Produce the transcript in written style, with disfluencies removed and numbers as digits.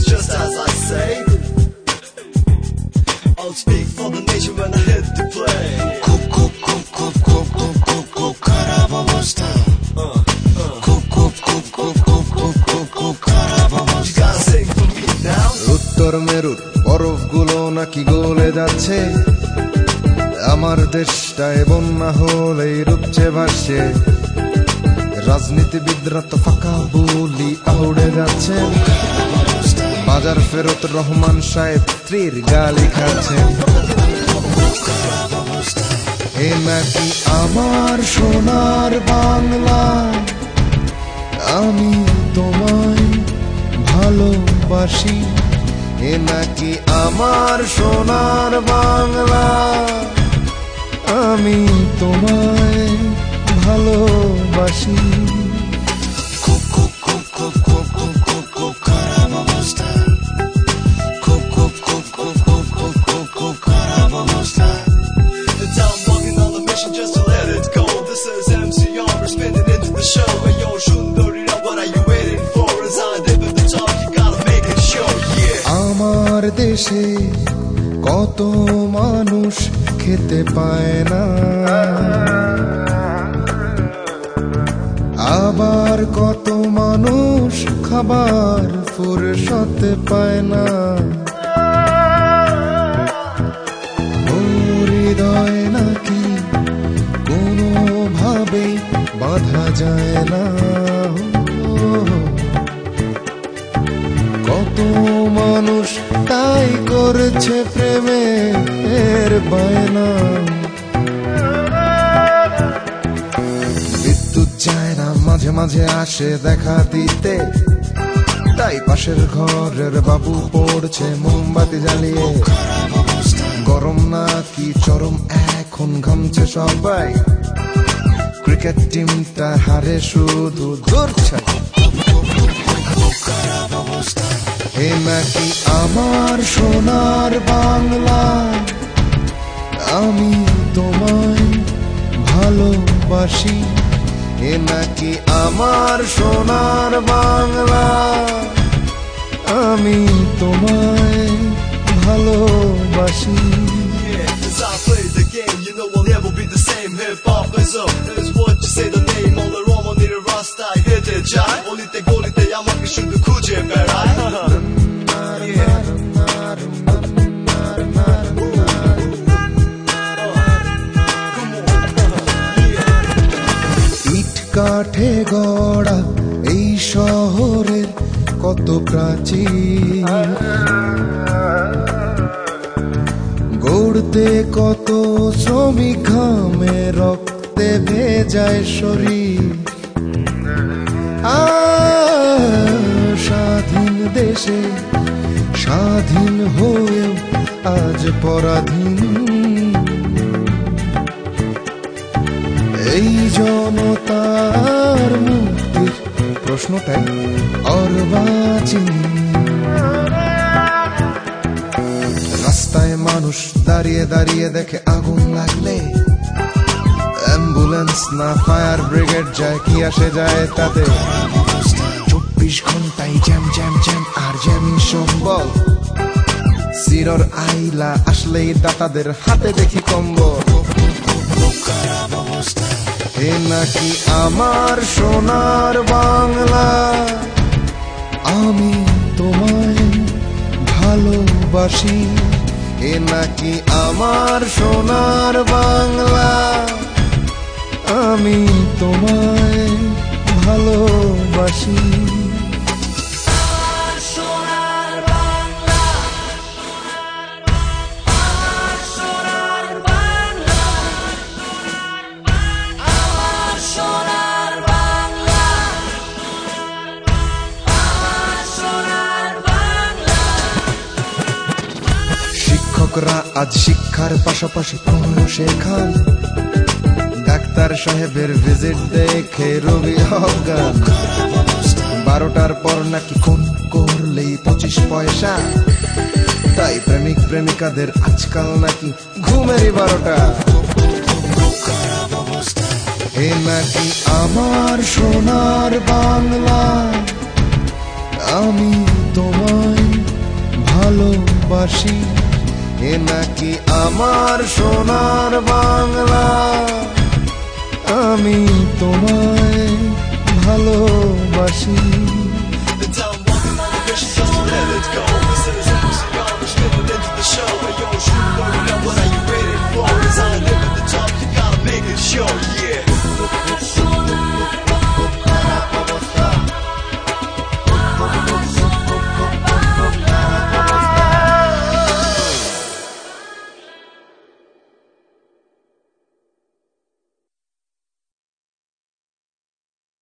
just as I say. I'll speak for the nation when I hit the play. খারাপ অবস্থা You gotta sing for me now. উত্তর মেরুর বরফগুলো নাকি গলে যাচ্ছে, আমার দেশটায় বন্যা হলেই রূপচে ভাসছে। রাজনীতিবিদরা তো ফাঁকা বুলি আউড়ে যাচ্ছে, বাজার ফেরত রহমান সাহেব স্ত্রীর গালি খাচ্ছেন। এ নাকি আমার সোনার বাংলা, আমি তোমায় ভালোবাসি। এ নাকি আমার সোনার বাংলা, আমি তোমায় ভালোবাসি। খারাপ অবস্থা খারাপ অবস্থা And I'm walking on a mission just to let it go. This is MCR, we're spinning into the show. Hey yo, Shundorira, what are you waiting for? As I dip at the top, you gotta make it show, yeah. আমার দেশে কত মানুষ খেতে পায় না, আবার কত মানুষ খাবার ফুরসতে পায় না। হৃদয় নাকি কোনোভাবে বাঁধা যায় না, কত মানুষ তাই করছে প্রেমের বায়না। বিদ্যুৎ যায় না, মাঝে মাঝে আসে দেখা দিতে, তাই পাশের ঘরের বাবু পড়ছে মোমবাতি জ্বালিয়ে। গরম নাকি চরম এখন ঘামছে সবাই, ক্রিকেট টিমটা হারে শুধু দূরছে। এ নাকি আমার সোনার বাংলা, আমি তোমায় ভালোবাসি। এ নাকি আমার সোনার বাংলা, আমি তোমায় ভালোবাসি। Yeah, as I play the game, you know I'll never be the same. Hip hop is up, is what you say the name. All the Roma need a rasta, hit it, jai. Olite golite yamaki shudu kuje berai. ইট কাঠে গড়া এই শহরের কত প্রাচীর, গড়তে কত শ্রমিক ঘামে রক্তে ভেজায় শরীর। স্বাধীন দেশে স্বাধীন হয়েও আজ পরাধীন, এই জনতার মুক্তির প্রশ্নটাই অর্বাচীন। রাস্তায় মানুষ দাঁড়িয়ে দাঁড়িয়ে দেখে আগুন লাগলে, অ্যাম্বুলেন্স না ফায়ার ব্রিগেড যায়, কি আসে যায় তাতে। 24 ঘন্টায় জ্যাম জ্যাম জ্যাম আর জ্যামই সম্বল, সিরর আইলা আসলেই দাতাদের হাতে দেখি কম্বল। এ নাকি আমার সোনার বাংলা, আমি তোমায় ভালোবাসি। এ নাকি আমার সোনার বাংলা, আমি তোমায় ভালোবাসি। শিক্ষকরা আজ শিক্ষার পাশাপাশি পড়ানো শেখান, ডাক্তার সাহেবের ভিজিট দেখে রোগী অজ্ঞান। 12টার পর নাকি ফোন করলেই 25 পয়সা, তাই প্রেমিক প্রেমিকাদের আজকাল নাকি ঘুমেরই 12টা। এ নাকি আমার সোনার বাংলা, আমি তোমায় ভালোবাসি। এ নাকি আমার সোনার বাংলা, আমি তোমায় ভালোবাসি।